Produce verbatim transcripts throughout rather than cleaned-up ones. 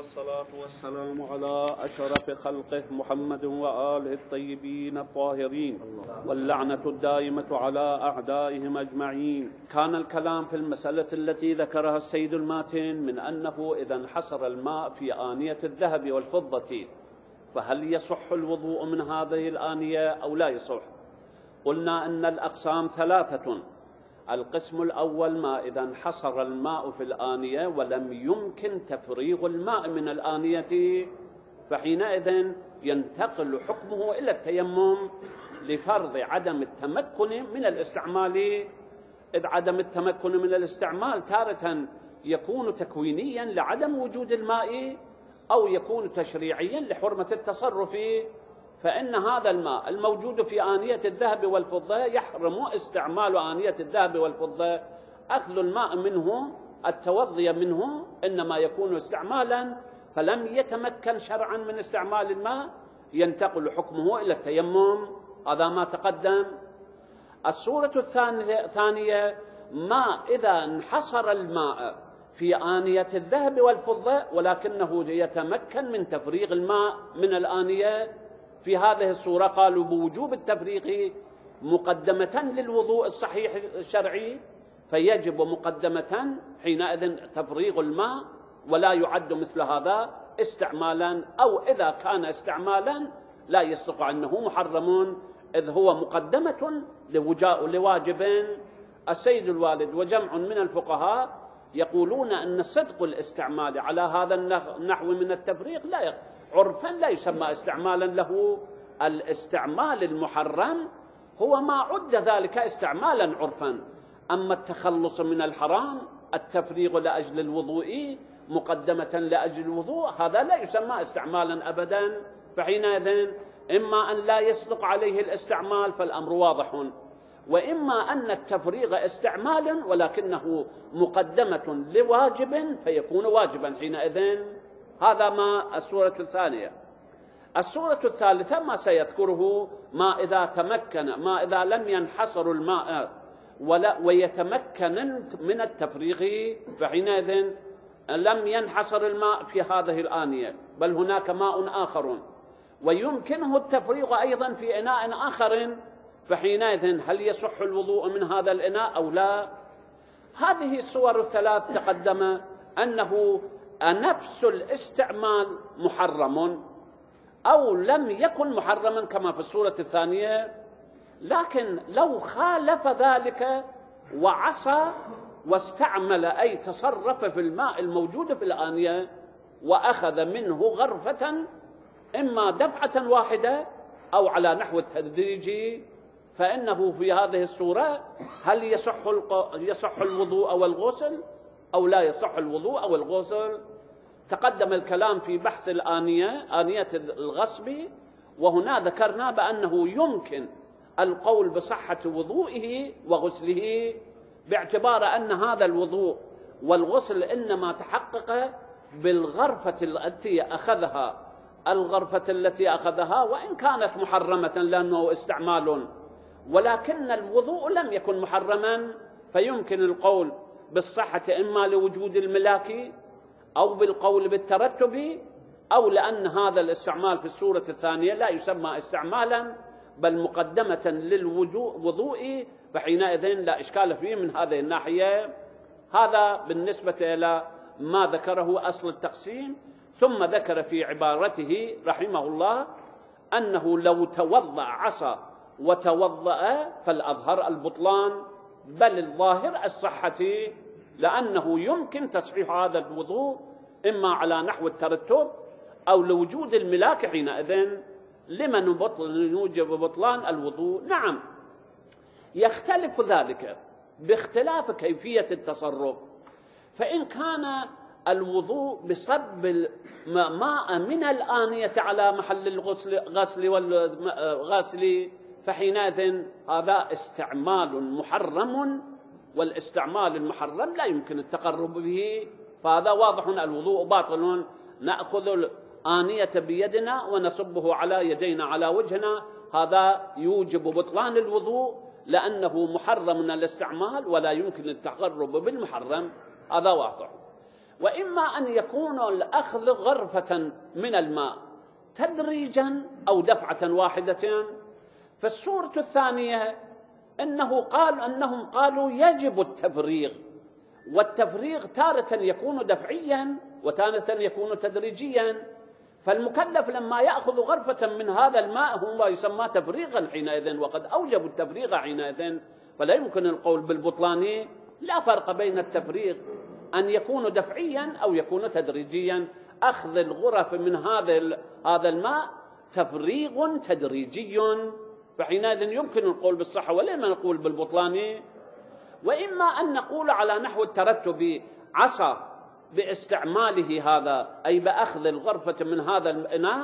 والصلاة والسلام على أشرف خلقه محمد وآله الطيبين الطاهرين، واللعنة الدائمة على أعدائهم أجمعين. كان الكلام في المسألة التي ذكرها السيد الماتن من أنه إذا انحصر الماء في آنية الذهب والفضة فهل يصح الوضوء من هذه الآنية أو لا يصح؟ قلنا أن الأقسام ثلاثة. القسم الأول ما إذا انحصر الماء في الآنية ولم يمكن تفريغ الماء من الآنية فحينئذ ينتقل حكمه إلى التيمم لفرض عدم التمكن من الاستعمال، إذ عدم التمكن من الاستعمال تارة يكون تكوينيا لعدم وجود الماء أو يكون تشريعيا لحرمة التصرف، فإن هذا الماء الموجود في آنية الذهب والفضة يحرم استعمال آنية الذهب والفضة. أخذ الماء منه التوضي منه إنما يكون استعمالا، فلم يتمكن شرعا من استعمال الماء ينتقل حكمه إلى التيمم. هذا ما تقدم. الصورة الثانية ما إذا انحصر الماء في آنية الذهب والفضة ولكنه يتمكن من تفريغ الماء من الآنية. في هذه الصورة قالوا بوجوب التفريغ مقدمة للوضوء الصحيح الشرعي، فيجب مقدمة حينئذ تفريغ الماء، ولا يعد مثل هذا استعمالا، أو إذا كان استعمالا لا يصدق أنه محرم إذ هو مقدمة لواجب. السيد الوالد وجمع من الفقهاء يقولون أن صدق الاستعمال على هذا النحو من التفريغ لا عرفا لا يسمى استعمالا له. الاستعمال المحرم هو ما عد ذلك استعمالا عرفا، أما التخلص من الحرام التفريغ لأجل الوضوء مقدمة لأجل الوضوء هذا لا يسمى استعمالا أبدا. فحينئذ إما أن لا يصدق عليه الاستعمال فالأمر واضح، وإما أن التفريغ استعمالا ولكنه مقدمة لواجب فيكون واجبا حينئذ. هذا ما الصورة الثانية. الصورة الثالثة ما سيذكره ما إذا تمكن ما إذا لم ينحصر الماء ولا ويتمكن من التفريغ، فحينئذ لم ينحصر الماء في هذه الآنية بل هناك ماء آخر ويمكنه التفريغ أيضا في إناء آخر، فحينئذ هل يصح الوضوء من هذا الإناء أو لا؟ هذه الصور الثلاث تقدم أنه نفس الاستعمال محرم أو لم يكن محرما كما في الصورة الثانية، لكن لو خالف ذلك وعصى واستعمل أي تصرف في الماء الموجود في الآنية وأخذ منه غرفة إما دفعة واحدة أو على نحو التدريج، فإنه في هذه الصورة هل يصح يصح الوضوء أو الغسل أو لا يصح الوضوء أو الغسل؟ تقدم الكلام في بحث الآنية آنية الغصب، وهنا ذكرنا بأنه يمكن القول بصحة وضوئه وغسله باعتبار أن هذا الوضوء والغسل إنما تحقق بالغرفة التي أخذها الغرفة التي أخذها وإن كانت محرمة لأنه استعمال، ولكن الوضوء لم يكن محرما، فيمكن القول بالصحة إما لوجود الملاك أو بالقول بالترتب، أو لأن هذا الاستعمال في الصورة الثانية لا يسمى استعمالا بل مقدمة للوضوء، فحينئذ لا إشكال فيه من هذه الناحية. هذا بالنسبة إلى ما ذكره أصل التقسيم. ثم ذكر في عبارته رحمه الله أنه لو توضأ عصى وتوضأ فالأظهر البطلان بل الظاهر الصحة، لأنه يمكن تصحيح هذا الوضوء إما على نحو الترتب أو لوجود الملاك، حينئذ لمن يوجب بطلان الوضوء؟ نعم يختلف ذلك باختلاف كيفية التصرف. فإن كان الوضوء بصب الماء من الآنية على محل الغسل غسل والغسل فحينئذ هذا استعمال محرم، والاستعمال المحرم لا يمكن التقرب به، فهذا واضح الوضوء باطل. نأخذ الآنية بيدنا ونصبه على يدينا على وجهنا، هذا يوجب بطلان الوضوء لأنه محرم من الاستعمال ولا يمكن التقرب بالمحرم، هذا واضح. وإما أن يكون الأخذ غرفة من الماء تدريجا أو دفعة واحدة. فالصورة الثانية أنه قال أنهم قالوا يجب التفريغ، والتفريغ تارة يكون دفعيا وتارة يكون تدريجيا، فالمكلف لما يأخذ غرفة من هذا الماء هو يسمى تفريغا حينئذ، وقد أوجب التفريغ حينئذ، فلا يمكن القول بالبطلان. لا فرق بين التفريغ أن يكون دفعيا أو يكون تدريجيا. أخذ الغرف من هذا هذا الماء تفريغ تدريجي، فحينئذ يمكن القول بالصحة ولا نقول بالبطلان. وإما أن نقول على نحو الترتب عصى باستعماله هذا، أي بأخذ الغرفة من هذا الإناء،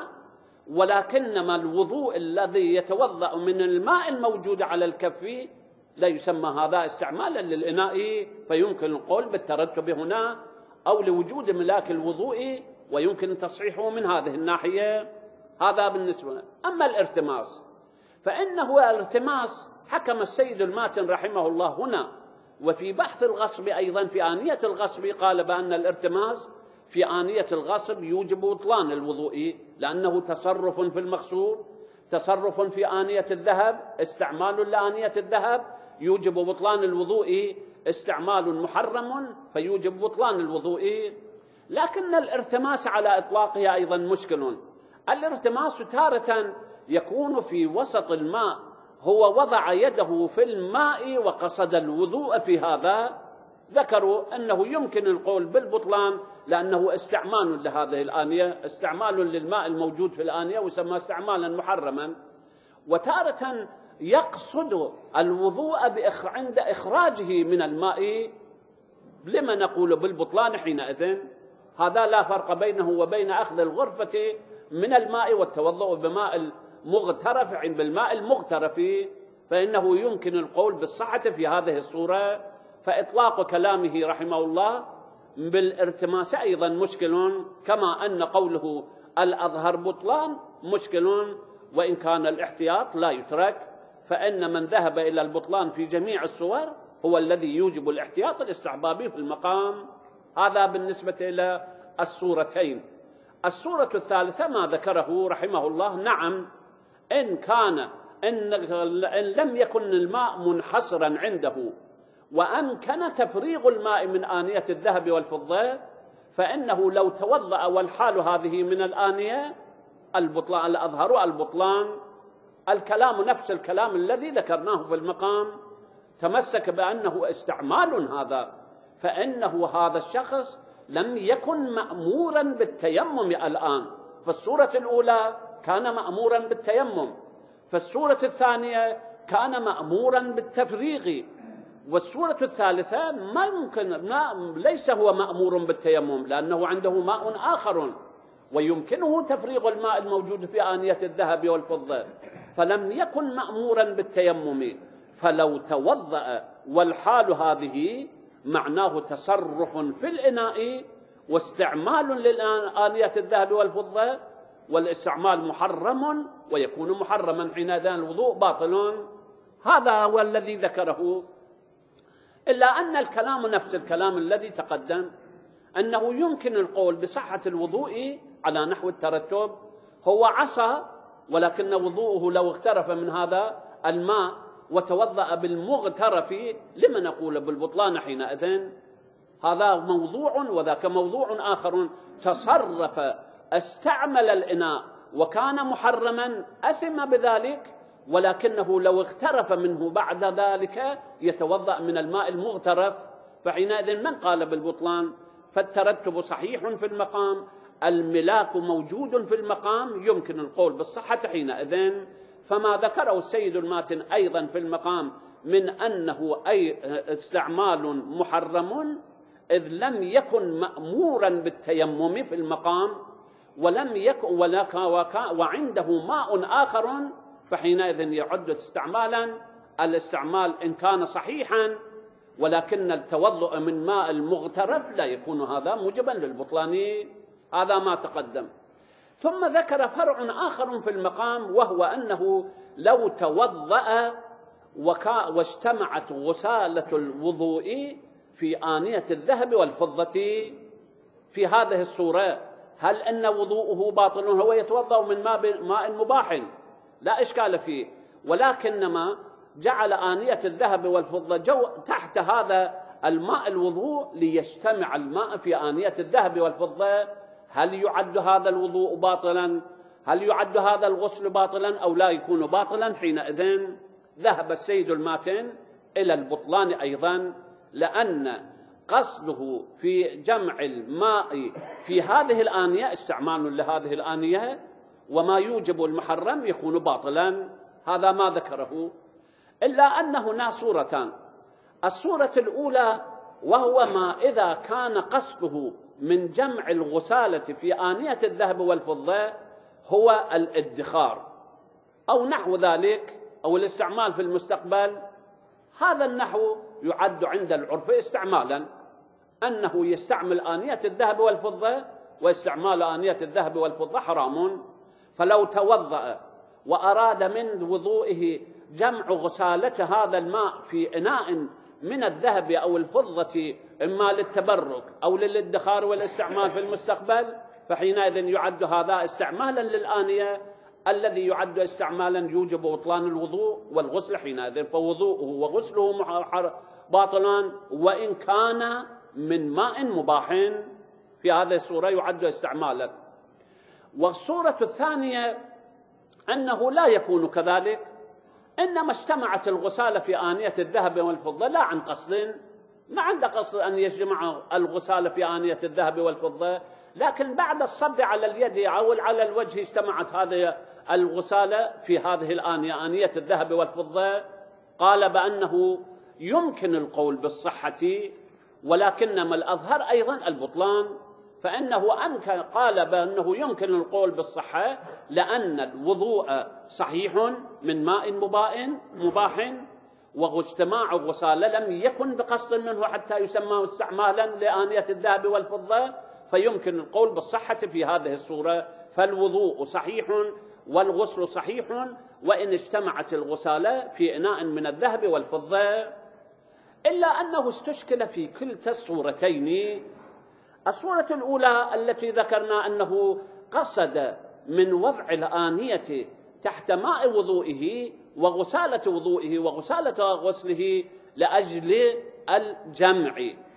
ولكنما الوضوء الذي يتوضأ من الماء الموجود على الكف لا يسمى هذا استعمالا للإناء، فيمكن القول بالترتب هنا أو لوجود ملاك الوضوء، ويمكن تصحيحه من هذه الناحية. هذا بالنسبة. أما الارتماس فإنه الارتماس حكم السيد الماتن رحمه الله هنا، وفي بحث الغصب أيضا في آنية الغصب قال بأن الارتماس في آنية الغصب يوجب بطلان الوضوء، لأنه تصرف في المغصوب، تصرف في آنية الذهب، استعمال لآنية الذهب يوجب بطلان الوضوء، استعمال محرم فيوجب بطلان الوضوء. لكن الارتماس على إطلاقه أيضا مشكل. الارتماس تارة يكون في وسط الماء، هو وضع يده في الماء وقصد الوضوء في هذا، ذكروا أنه يمكن القول بالبطلان لأنه استعمال لهذه الآنية، استعمال للماء الموجود في الآنية ويسمى استعمالا محرما. وتارة يقصد الوضوء عند إخراجه من الماء، لما نقول بالبطلان حينئذ؟ هذا لا فرق بينه وبين أخذ الغرفة من الماء والتوضؤ بماء مغترف عند بالماء المغترف، فإنه يمكن القول بالصحة في هذه الصورة. فإطلاق كلامه رحمه الله بالارتماس أيضا مشكل، كما أن قوله الأظهر بطلان مشكل، وإن كان الاحتياط لا يترك، فإن من ذهب إلى البطلان في جميع الصور هو الذي يوجب الاحتياط الاستحبابي في المقام. هذا بالنسبة إلى الصورتين. الصورة الثالثة ما ذكره رحمه الله، نعم إن كان إن, إن لم يكن الماء منحصرا عنده وأمكن تفريغ الماء من آنية الذهب والفضة، فإنه لو توضأ والحال هذه من الآنية البطلان، الأظهر البطلان. الكلام نفس الكلام الذي ذكرناه في المقام، تمسك بأنه استعمال هذا، فإنه هذا الشخص لم يكن مأمورا بالتيمم الآن. فالصورة الأولى كان مأمورا بالتيمم، فالصورة الثانية كان مأمورا بالتفريغ، والصورة الثالثة ما يمكن ما ليس هو مأمور بالتيمم لأنه عنده ماء آخر ويمكنه تفريغ الماء الموجود في آنية الذهب والفضة، فلم يكن مأمورا بالتيمم. فلو توضأ والحال هذه معناه تصرف في الإناء واستعمال لآنية الذهب والفضة، والاستعمال محرم ويكون محرما حينئذ الوضوء باطل. هذا هو الذي ذكره، إلا أن الكلام نفس الكلام الذي تقدم، أنه يمكن القول بصحة الوضوء على نحو الترتب. هو عصى ولكن وضوءه لو اغترف من هذا الماء وتوضأ بالمغترف، لما نقول بالبطلان حينئذ؟ هذا موضوع وذاك موضوع آخر. تصرف استعمل الإناء وكان محرما أثم بذلك، ولكنه لو اغترف منه بعد ذلك يتوضأ من الماء المغترف، فحينئذ من قال بالبطلان؟ فالترتب صحيح في المقام، الملاك موجود في المقام، يمكن القول بالصحة حينئذ. فما ذكره السيد الماتن أيضا في المقام من أنه أي استعمال محرم، إذ لم يكن مأمورا بالتيمم في المقام ولم يكن ولك وعنده ماء آخر، فحينئذ يعد استعمالا. الاستعمال إن كان صحيحا ولكن التوضؤ من ماء المغترف لا يكون هذا موجبا للبطلان. هذا ما تقدم. ثم ذكر فرع آخر في المقام، وهو أنه لو توضأ واجتمعت غسالة الوضوء في آنية الذهب والفضة، في هذه الصورة هل أن وضوءه باطل؟ هو يتوضأ من ماء مباح لا إشكال فيه، ولكنما جعل آنية الذهب والفضة جو تحت هذا الماء الوضوء ليجتمع الماء في آنية الذهب والفضة. هل يعد هذا الوضوء باطلا؟ هل يعد هذا الغسل باطلا أو لا يكون باطلا؟ حينئذ ذهب السيد الماتن إلى البطلان أيضا، لأن قصده في جمع الماء في هذه الآنية استعمال لهذه الآنية، وما يوجب المحرم يكون باطلا. هذا ما ذكره، إلا أن هنا صورتان. الصورة الأولى وهو ما إذا كان قصده من جمع الغسالة في آنية الذهب والفضة هو الادخار أو نحو ذلك أو الاستعمال في المستقبل. هذا النحو يعد عند العرف استعمالا، أنه يستعمل آنية الذهب والفضة، واستعمال آنية الذهب والفضة حرام. فلو توضأ وأراد من وضوئه جمع غسالة هذا الماء في إناء من الذهب أو الفضة إما للتبرك أو للادخار والاستعمال في المستقبل، فحينئذ يعد هذا استعمالا للآنية الذي يعد استعمالا يوجب بطلان الوضوء والغسل. حينئذ فوضوءه وغسله باطلان وإن كان من ماء مباح، في هذه الصورة يعد استعمالا. والصورة الثانية أنه لا يكون كذلك، إنما اجتمعت الغسالة في آنية الذهب والفضة لا عن قصد، ما عنده قصد أن يجمع الغسالة في آنية الذهب والفضة، لكن بعد الصب على اليد أو على الوجه اجتمعت هذه الغسالة في هذه الآنية آنية الذهب والفضة. قال بأنه يمكن القول بالصحة، ولكنما الأظهر أيضا البطلان، فإنه أمكن قال بأنه يمكن القول بالصحة لأن الوضوء صحيح من ماء مباح، واجتماع الغسالة لم يكن بقصد منه حتى يسمى استعمالا لآنية الذهب والفضة، فيمكن القول بالصحة في هذه الصورة. فالوضوء صحيح والغسل صحيح وإن اجتمعت الغسالة في إناء من الذهب والفضة، إلا أنه استشكل في كلتا الصورتين. الصورة الأولى التي ذكرنا أنه قصد من وضع الآنية تحت ماء وضوئه وغسالة وضوئه وغسالة غسله لأجل الجمع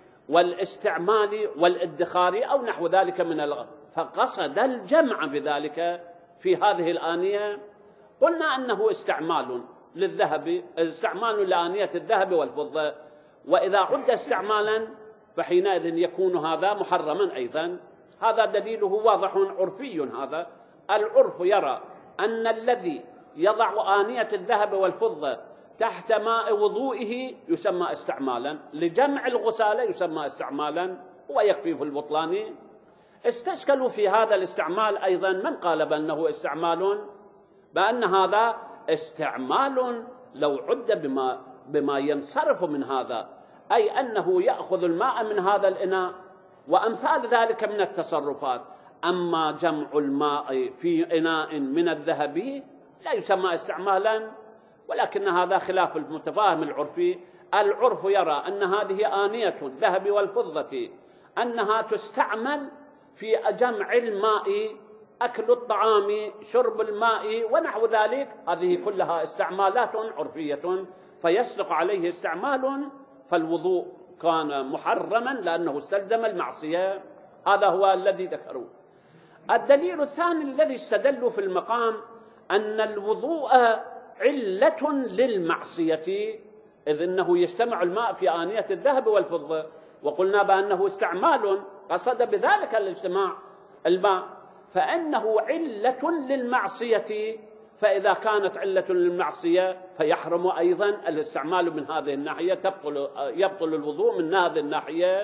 والاستعمال والادخار أو نحو ذلك من الغ... فقصد الجمع بذلك في هذه الآنية. قلنا أنه استعمال للذهب، استعمال لآنية الذهب والفضة، وإذا عد استعمالا فحينئذ يكون هذا محرما أيضا. هذا دليله واضح عرفي. هذا العرف يرى أن الذي يضع آنية الذهب والفضة تحت ماء وضوئه يسمى استعمالا، لجمع الغسالة يسمى استعمالا، ويكفي في البطلان. استشكلوا في هذا الاستعمال أيضا من قال بأنه استعمال، بأن هذا استعمال لو عد بما, بما ينصرف من هذا، أي أنه يأخذ الماء من هذا الإناء وأمثال ذلك من التصرفات. أما جمع الماء في إناء من الذهب لا يسمى استعمالا، ولكن هذا خلاف المتفاهم العرفي. العرف يرى أن هذه آنية الذهب والفضة أنها تستعمل في جمع الماء، أكل الطعام، شرب الماء ونحو ذلك، هذه كلها استعمالات عرفية فيصدق عليه استعمال، فالوضوء كان محرما لأنه استلزم المعصية. هذا هو الذي ذكروه. الدليل الثاني الذي استدلوا في المقام أن الوضوء علة للمعصية، إذ أنه يجتمع الماء في آنية الذهب والفضة، وقلنا بأنه استعمال قصد بذلك الاجتماع الماء، فإنه علة للمعصية. فإذا كانت علة للمعصية فيحرم أيضا الاستعمال من هذه الناحية، تبطل يبطل الوضوء من هذه الناحية.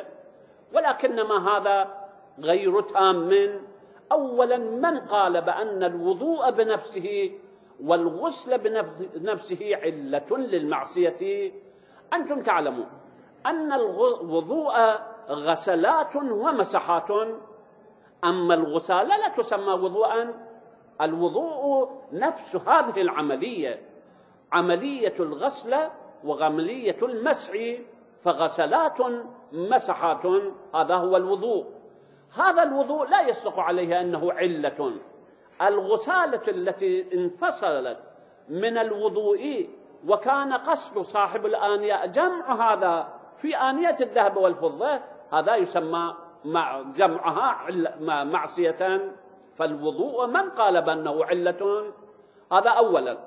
ولكنما هذا غير تام. أولا من قال بأن الوضوء بنفسه والغسل بنفسه علة للمعصية؟ أنتم تعلمون أن الوضوء غسلات ومسحات، أما الغسالة لا تسمى وضوءا. الوضوء نفس هذه العملية، عملية الغسل وعملية المسح، فغسلات مسحات هذا هو الوضوء. هذا الوضوء لا يصدق عليه أنه علة. الغسالة التي انفصلت من الوضوء وكان قصد صاحب الآنية جمع هذا في آنية الذهب والفضة، هذا يسمى مع جمعها معصية. فالوضوء من قال بأنه علة، هذا أولا.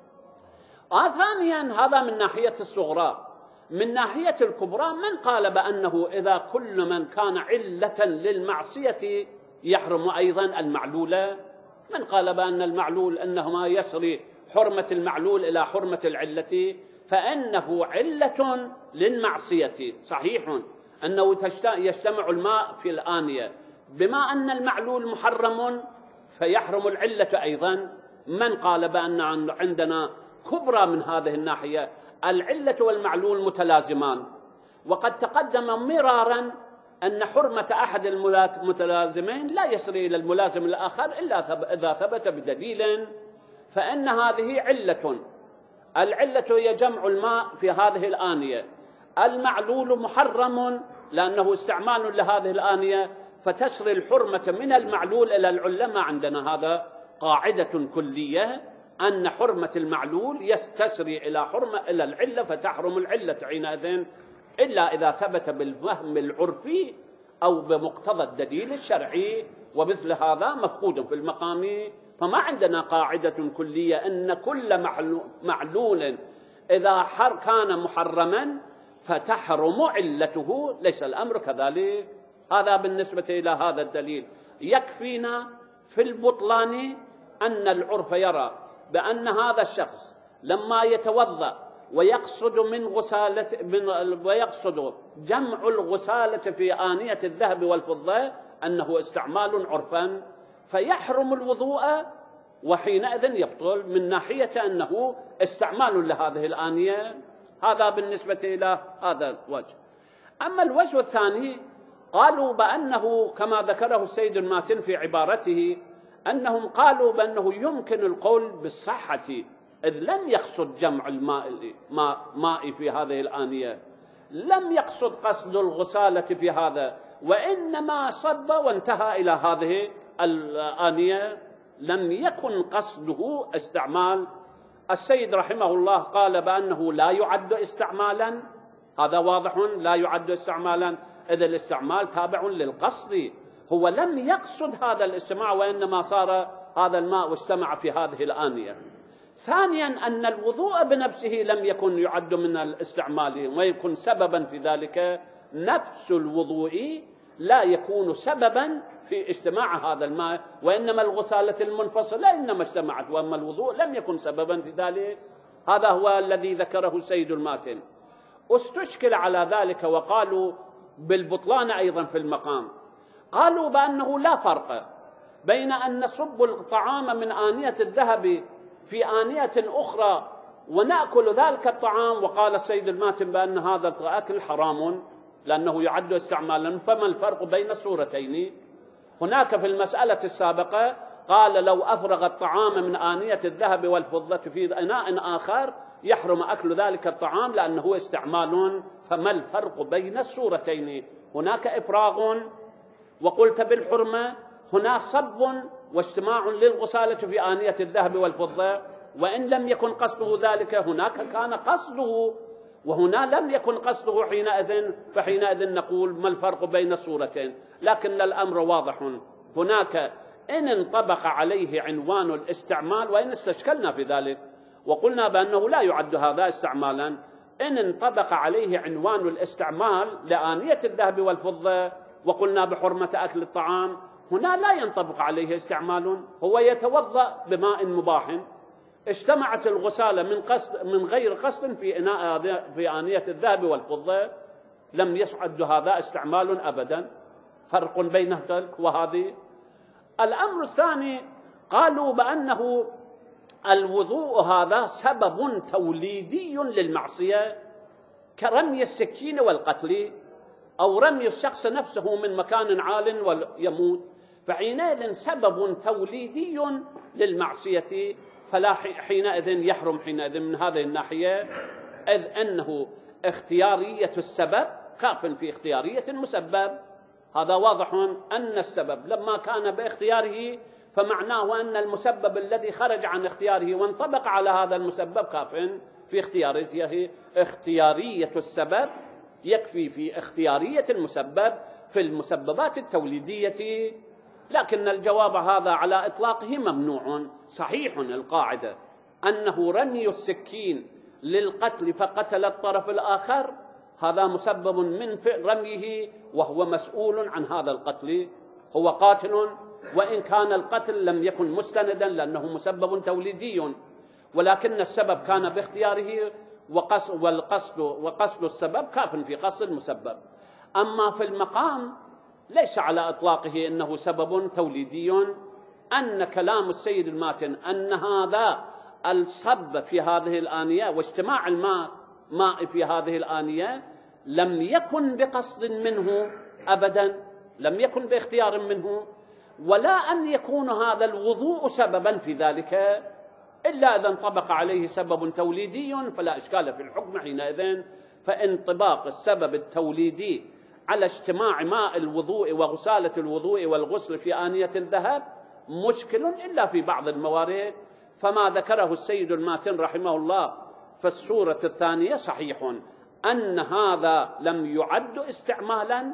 آه ثانيا هذا من ناحية الصغرى. من ناحية الكبرى من قال بأنه إذا كل من كان علة للمعصية يحرم أيضا المعلولة؟ من قال بأن المعلول أنهما يسري حرمة المعلول إلى حرمة العلة، فإنه علة للمعصية. صحيح أنه يجتمع الماء في الآنية، بما أن المعلول محرم فيحرم العلة أيضا. من قال بأن عندنا كبرى من هذه الناحية؟ العلة والمعلول متلازمان، وقد تقدم مرارا أن حرمة أحد المتلازمين لا يسري إلى الملازم الآخر إلا إذا ثبت بدليل، فإن هذه علة. العلة هي جمع الماء في هذه الآنية، المعلول محرم لأنه استعمال لهذه الآنية، فتسري الحرمة من المعلول إلى العلة. ما عندنا هذا قاعدة كلية أن حرمة المعلول تسري إلى حرمة إلى العلة، فتحرم العلة حينئذ إلا إذا ثبت بالفهم العرفي أو بمقتضى الدليل الشرعي، ومثل هذا مفقود في المقام. فما عندنا قاعدة كلية أن كل معلول إذا كان محرما فتحرم علته، ليس الأمر كذلك. هذا بالنسبة إلى هذا الدليل. يكفينا في البطلان أن العرف يرى بأن هذا الشخص لما يتوضأ ويقصد من غسالة من ويقصد جمع الغسالة في آنية الذهب والفضة أنه استعمال عرفا، فيحرم الوضوء وحينئذ يبطل من ناحية أنه استعمال لهذه الآنية. هذا بالنسبة إلى هذا الوجه. أما الوجه الثاني قالوا بأنه كما ذكره السيد الماتن في عبارته، أنهم قالوا بأنه يمكن القول بالصحة، إذ لم يقصد جمع الماء ماء في هذه الآنية، لم يقصد قصد الغسالة في هذا، وإنما صب وانتهى إلى هذه الآنية، لم يكن قصده استعمال. السيد رحمه الله قال بأنه لا يعد استعمالا، هذا واضح لا يعد استعمالا، إذا الاستعمال تابع للقصد، هو لم يقصد هذا الاستماع وإنما صار هذا الماء واستمع في هذه الآنية. ثانيا أن الوضوء بنفسه لم يكن يعد من الاستعمال ويكون سببا في ذلك، نفس الوضوء لا يكون سببا في اجتماع هذا الماء، وإنما الغسالة المنفصلة إنما اجتمعت، وأما الوضوء لم يكن سببا في ذلك. هذا هو الذي ذكره السيد الماتن. استشكل على ذلك وقالوا بالبطلان أيضا في المقام، قالوا بأنه لا فرق بين أن نصب الطعام من آنية الذهب في آنية أخرى ونأكل ذلك الطعام، وقال السيد الماتن بأن هذا الأكل حرام لأنه يعد استعمالا، فما الفرق بين الصورتين؟ هناك في المسألة السابقة قال لو أفرغ الطعام من آنية الذهب والفضة في إناء آخر يحرم أكل ذلك الطعام لأنه استعمال، فما الفرق بين الصورتين؟ هناك إفراغ وقلت بالحرمة، هنا صب واجتماع للغسالة في آنية الذهب والفضة، وإن لم يكن قصده ذلك هناك كان قصده، وهنا لم يكن قصده حينئذ، فحينئذ نقول ما الفرق بين الصورتين؟ لكن الأمر واضح. هناك إن انطبق عليه عنوان الاستعمال، وإن استشكلنا في ذلك وقلنا بأنه لا يعد هذا استعمالا، إن انطبق عليه عنوان الاستعمال لآنية الذهب والفضة وقلنا بحرمة أكل الطعام، هنا لا ينطبق عليه استعمال، هو يتوضأ بماء مباح، اجتمعت الغسالة من قصد من غير قصد في إناء في آنية الذهب والفضة، لم يسعد هذا استعمال أبدا. فرق بين تلك وهذه. الأمر الثاني قالوا بأنه الوضوء هذا سبب توليدي للمعصية كرمي السكين والقتل، أو رمي الشخص نفسه من مكان عال ويموت، فحينئذ سبب توليدي للمعصية، فلا حينئذ يحرم حينئذ من هذه الناحية، إذ أنه اختيارية السبب كاف في اختيارية المسبب. هذا واضح أن السبب لما كان باختياره فمعناه أن المسبب الذي خرج عن اختياره وانطبق على هذا المسبب كاف في اختياريته. اختيارية السبب يكفي في اختيارية المسبب في المسببات التوليدية، لكن الجواب هذا على إطلاقه ممنوع. صحيح القاعدة أنه رمي السكين للقتل فقتل الطرف الآخر هذا مسبب من رميه وهو مسؤول عن هذا القتل، هو قاتل وإن كان القتل لم يكن مستندا لأنه مسبب توليدي، ولكن السبب كان باختياره وقصد والقصد وقصد السبب كاف في قصد المسبب. أما في المقام ليس على إطلاقه إنه سبب توليدي، أن كلام السيد الماتن أن هذا الصب في هذه الآنية واجتماع الماء ماء في هذه الآنية لم يكن بقصد منه أبدا، لم يكن باختيار منه، ولا أن يكون هذا الوضوء سببا في ذلك إلا إذا انطبق عليه سبب توليدي فلا إشكال في الحكم حينئذ. فانطباق السبب التوليدي على اجتماع ماء الوضوء وغسالة الوضوء والغسل في آنية الذهب مشكل إلا في بعض الموارد، فما ذكره السيد الماتن رحمه الله في الصورة الثانية صحيح أن هذا لم يعد استعمالا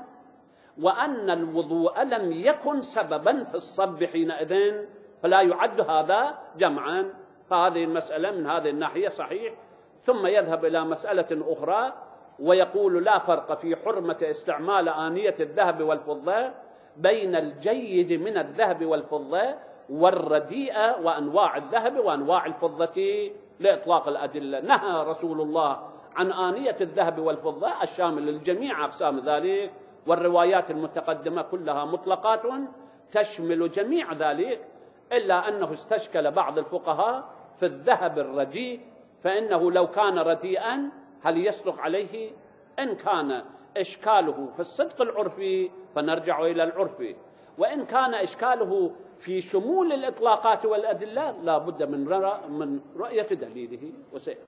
وأن الوضوء لم يكن سببا في الصب حينئذ فلا يعد هذا جمعا. فهذه المسألة من هذه الناحية صحيح. ثم يذهب إلى مسألة أخرى ويقول لا فرق في حرمة استعمال آنية الذهب والفضة بين الجيد من الذهب والفضة والرديء وأنواع الذهب وأنواع الفضة لإطلاق الأدلة. نهى رسول الله عن آنية الذهب والفضة الشامل للجميع أقسام ذلك، والروايات المتقدمة كلها مطلقات تشمل جميع ذلك، إلا أنه استشكل بعض الفقهاء في الذهب الرديء، فإنه لو كان رديئا هل يصدق عليه؟ إن كان إشكاله في الصدق العرفي فنرجع إلى العرف، وإن كان إشكاله في شمول الإطلاقات والأدلة لا بد من رؤية دليله.